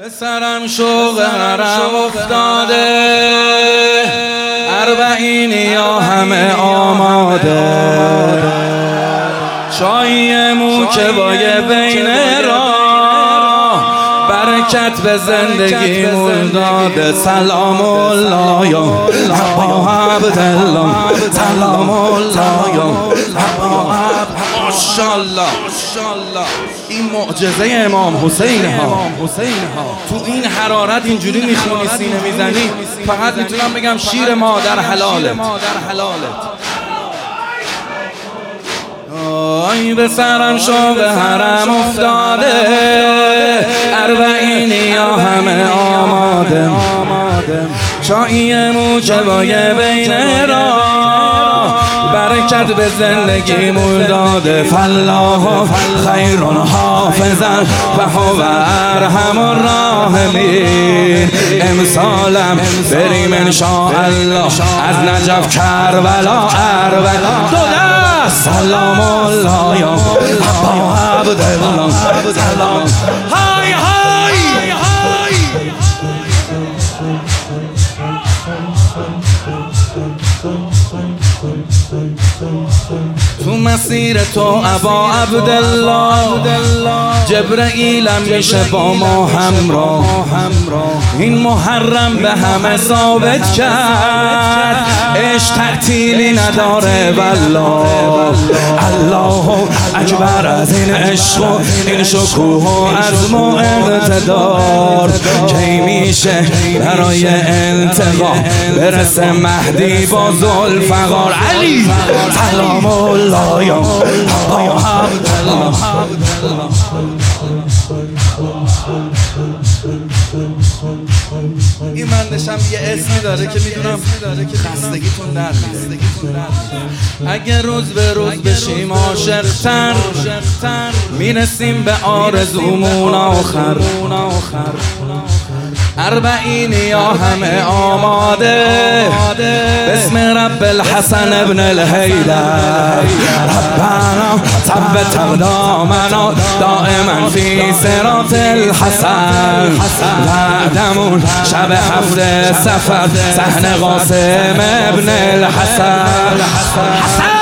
به سرم شوق حرم افتاده، اربعین یا همه آماده، چای مو که بای بین راه، برکت به زندگی مون داده. سلام الله یا ابا عبدالله، سلام الله یا ابا عبدالله. ماشاءالله این معجزه امام حسین ها. تو این حرارت اینجوری میخونی سینه میزنی، فقط میتونم بگم شیر مادر حلالت. آی به سرم شو به حرم افتاده، اربعین یا همه آماده، چایی مو که بای بین راه، برکت به زندگی مون داده. فالله خیر حافظا و هو ارحم الراحمین. امسالم بریم انشاءالله از نجف کربلا دو دست. سلام الله یا ابا عبدالله، سلام های تو مسیر تو ابا عبدالله، جبرئیلم میشه با ما همراه. این محرم به همه ثابت کرد، عشق تعطیلی نداره والله. الله اکبر از این عشق و این شکوه و عزم و اقتدار. کی میشه برای انتقام برسه مهدی با ذوالفقار. علی سلام الله یا ابا عبدالله. این مندشم یه اسمی داره که میدونم خستگیتون در میره. اگه روز به روز بشیم عاشق‌تر، میرسیم به آرزومون آخر. اربعین یا همه آماده، بسم رب الحسن ابن الحیدر. ربنا ثبت اقدامنا دائما فی صراط الحسن. بعدمون شب هفته سفر، صحن قاسم ابن الحسن.